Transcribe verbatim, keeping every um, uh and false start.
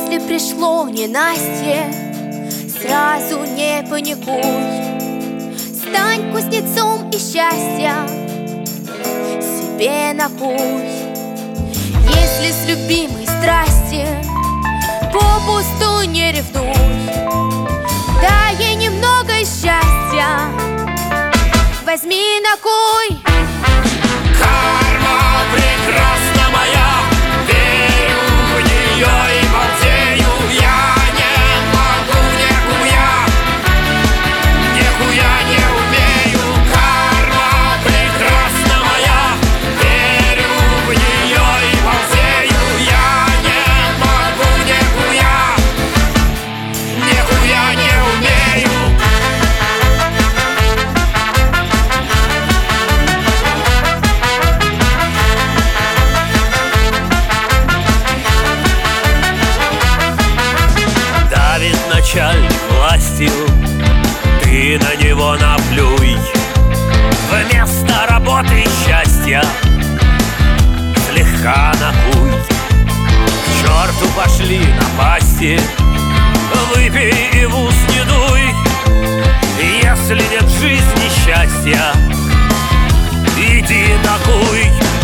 Если пришло ненастье, сразу не паникуй. Стань кузнецом и счастья себе накуй. Если с любимой страсти попусту не ревнуй, дай ей немного счастья, возьми на куй. Карма прекрасна моя, верю в нее и балдею. Я не могу, нихуя, нихуя не умею. Карма прекрасна моя, верю в нее и балдею. Я не могу, нихуя, нихуя не умею. Давит начальник властью, ты на него наплюй. Вместо работы и счастья слегка накуй. К черту пошли напасти, выпей и в ус не дуй. Если нет жизни счастья, иди накуй.